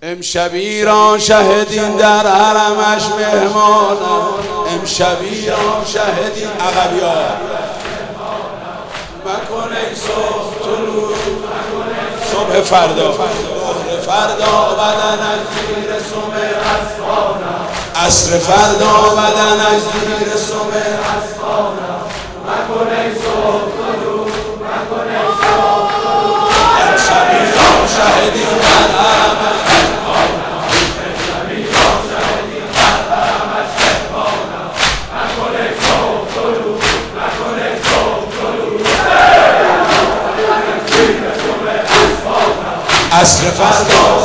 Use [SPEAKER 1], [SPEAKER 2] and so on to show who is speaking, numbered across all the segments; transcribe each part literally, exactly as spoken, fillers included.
[SPEAKER 1] امشب ایران شهدین در حرمش مهمانم، امشب ایران شهدین عقبیا مکن ای صبح طلوع صبح فردا فردا بدنش زیر سم اسبانم، عصر فردا بدنش زیر سم اسبانم مکن ای صبح طلوع مکن ای صبح طلوع امشب ایران شهدین در حرمش عصر فردا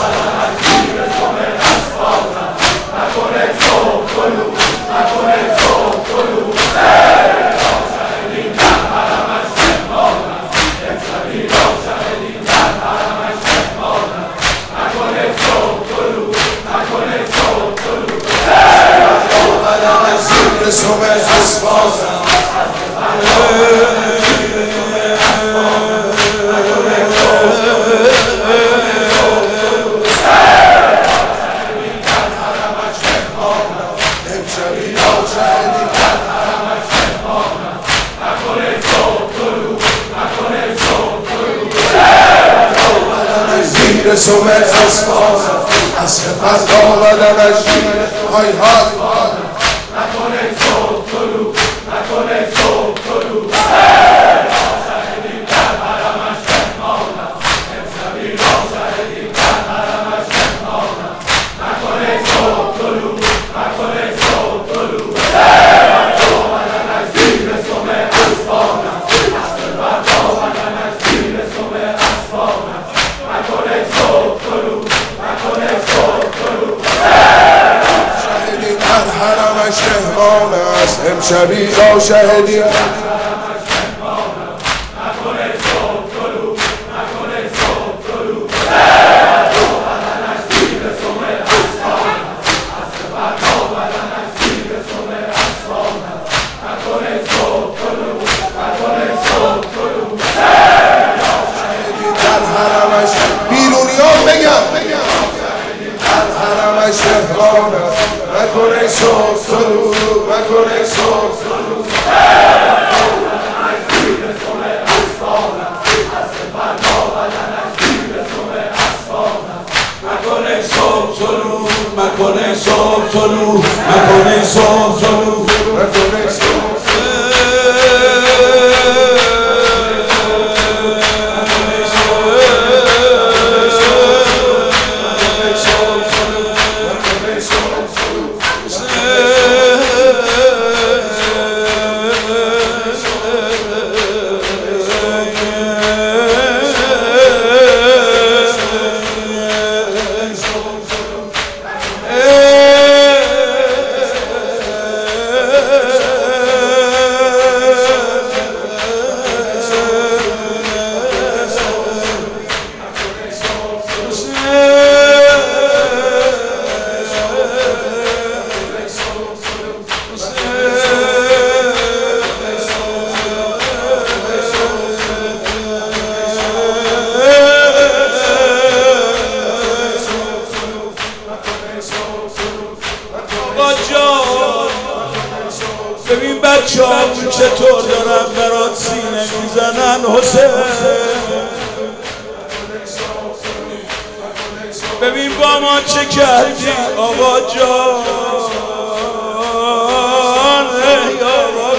[SPEAKER 2] سوم اسبانم، عصر فردا بدنش های های
[SPEAKER 3] نکن ای صبح طلوع نکن ای صبح طلوع شهدین در حرمش مهمانم، امشب ایران شهدین در حرمش مهمانم نکن ای صبح طلوع نکن ای صبح طلوع بدنش زیر سم اسبانم، عصر فردا بدنش زیر سم اسبانم نکن ای صبح طلوع نکن ای صبح طلوع
[SPEAKER 2] شهدین در حرمش مهمان است، امشب ایران شهدین مکن ای صبح طلوع مکن ای صبح طلوع زیر سم اسبانم، عصر فردا بدنش زیر سم اسبانم
[SPEAKER 1] مکن ای صبح طلوع مکن ای صبح طلوع مکن ای صبح طلوع
[SPEAKER 2] مکن ای صبح
[SPEAKER 1] ببین بچه همون چطور دارن برات سینه میزنن حسین، ببین با ما چه کردی آقا جان ای آقا